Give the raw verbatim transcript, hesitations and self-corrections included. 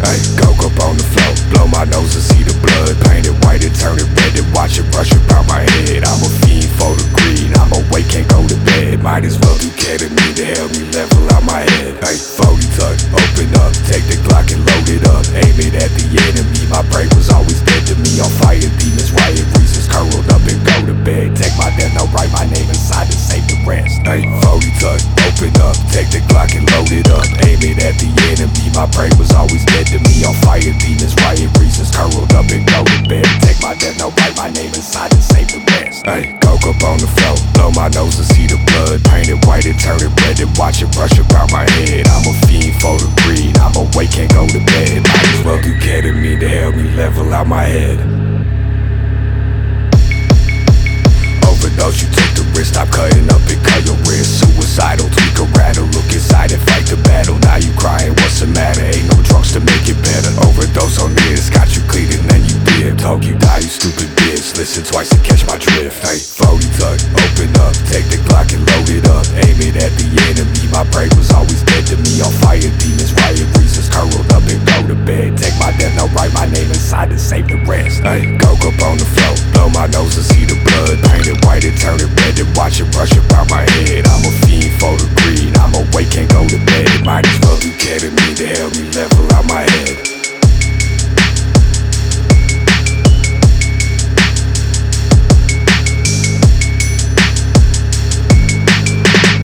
Ay, coke up on the floor, blow my nose and see the blood. Paint it white and turn it red and watch it rush around my head. I'm a fiend for the green, I'm awake, can't go to bed. Might as well do ketamine to help me level out my head. Ay, forty tuck, open up, take the Glock and load it up. Aim it at the enemy, my brain was always dead to me. On fire, demons, riot reasons, curled up and go to bed. Take my death note, write my name inside and save the rest. Ay, forty tuck, open up, take the Glock and load it up. Aim it at the enemy, my brain was always dead to me. On fire, demons, riot reasons, curled up and go to bed. Take my death note, write my name inside and save the rest. Ay, coke up on the floor, blow my nose and see the blood. Paint it white and turn it red and watch it rush around my head. I'm a fiend for the green, I'm awake, can't go to bed. Might as well do ketamine to help me level out my head. Overdose, you took the risk, stop cutting up and cut your wrist. Suicidal, tweak a rattle, look inside and fight the battle. Now you crying, what's the matter? Ain't no drugs to make it better. Overdose on this, got you clean and then you dip. Talk you die, you stupid bitch, listen twice to catch my drift. Hey, forty tuck, open up, take the Glock and load it up. Aim it at the enemy, my brain was always dead to me. On fire, demons, riot reasons, curled up and go to